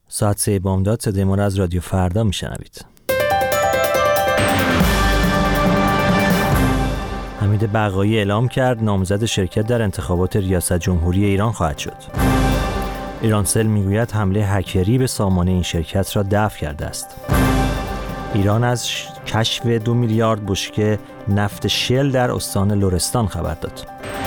ساعت 3 بامداد صدای ما را از رادیو فردا میشنوید. حمید بقایی اعلام کرد نامزد شرکت در انتخابات ریاست جمهوری ایران خواهد شد. ایرانسل میگوید حمله هکری به سامانه این شرکت را دفع کرده است. ایران از کشف 2 میلیارد بشکه نفت شل در استان لرستان خبر داد.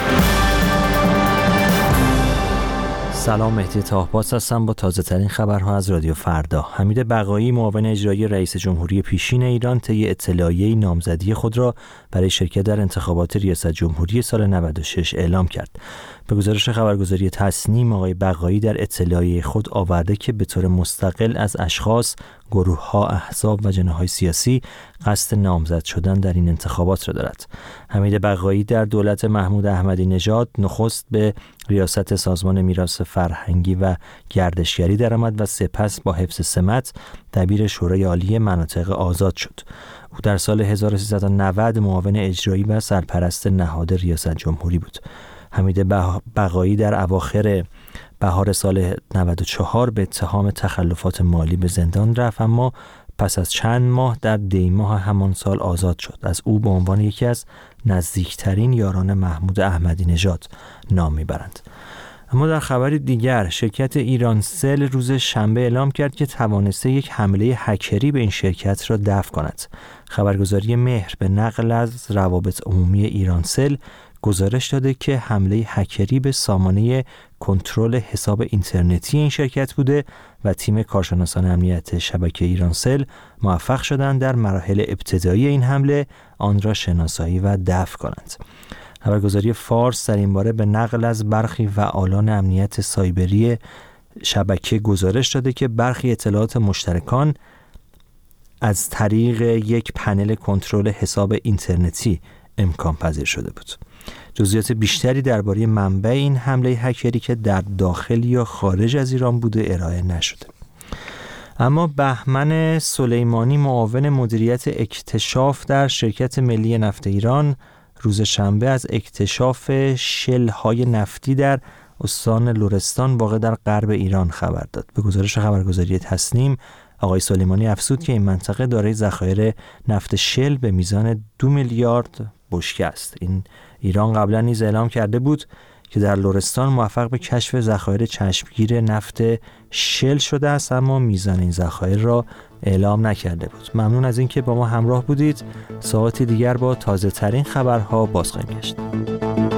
سلام، مهدی طاهباز هستم با تازه ترین خبرها از رادیو فردا. حمید بقایی معاون اجرایی رئیس جمهوری پیشین ایران طی اطلاعیه نامزدی خود را برای شرکت در انتخابات ریاست جمهوری سال 96 اعلام کرد. به گزارش خبرگزاری تصنیم، آقای بقایی در اطلاعیه خود آورده که به طور مستقل از اشخاص، گروه‌ها، احزاب و جناح‌های سیاسی قصد نامزد شدن در این انتخابات را دارد. حمید بقایی در دولت محمود احمدی نژاد نخست به ریاست سازمان میراث فرهنگی و گردشگری درآمد و سپس با حفظ سمت دبیر شورای عالی مناطق آزاد شد. او در سال 1390 معاون اجرایی و سرپرست نهاد ریاست جمهوری بود. حمید بقایی در اواخر بهار سال 94 به اتهام تخلفات مالی به زندان رفت، اما پس از چند ماه در دی‌ماه همان سال آزاد شد. از او به عنوان یکی از نزدیکترین یاران محمود احمدی نژاد نام میبرند. اما در خبری دیگر، شرکت ایرانسل روز شنبه اعلام کرد که توانسته یک حمله هکری به این شرکت را دفع کند. خبرگزاری مهر به نقل از روابط عمومی ایرانسل گزارش داده که حمله هکری به سامانه کنترل حساب اینترنتی این شرکت بوده و تیم کارشناسان امنیت شبکه ایرانسل موفق شدند در مراحل ابتدایی این حمله آن را شناسایی و دفع کنند. خبرگزاری فارس در این باره به نقل از برخی فعالان امنیت سایبری شبکه گزارش داده که برخی اطلاعات مشترکان از طریق یک پنل کنترل حساب اینترنتی امکان پذیر شده بود. جزئیات بیشتری درباره منبع این حمله هکری که در داخل یا خارج از ایران بوده ارائه نشده. اما بهمن سلیمانی، معاون مدیریت اکتشاف در شرکت ملی نفت ایران، روز شنبه از اکتشاف شل‌های نفتی در استان لرستان واقع در غرب ایران خبر داد. به گزارش خبرگزاری تصنیم، آقای سلیمانی افزود که این منطقه دارای ذخایر نفت شل به میزان 2 میلیارد بشکه است. ایران قبلا نیز اعلام کرده بود که در لرستان موفق به کشف ذخایر چشمگیر نفت شل شده است، اما میزان این ذخایر را اعلام نکرده بود. ممنون از اینکه با ما همراه بودید. ساعتی دیگر با تازه ترین خبرها باز خواهیم گشت.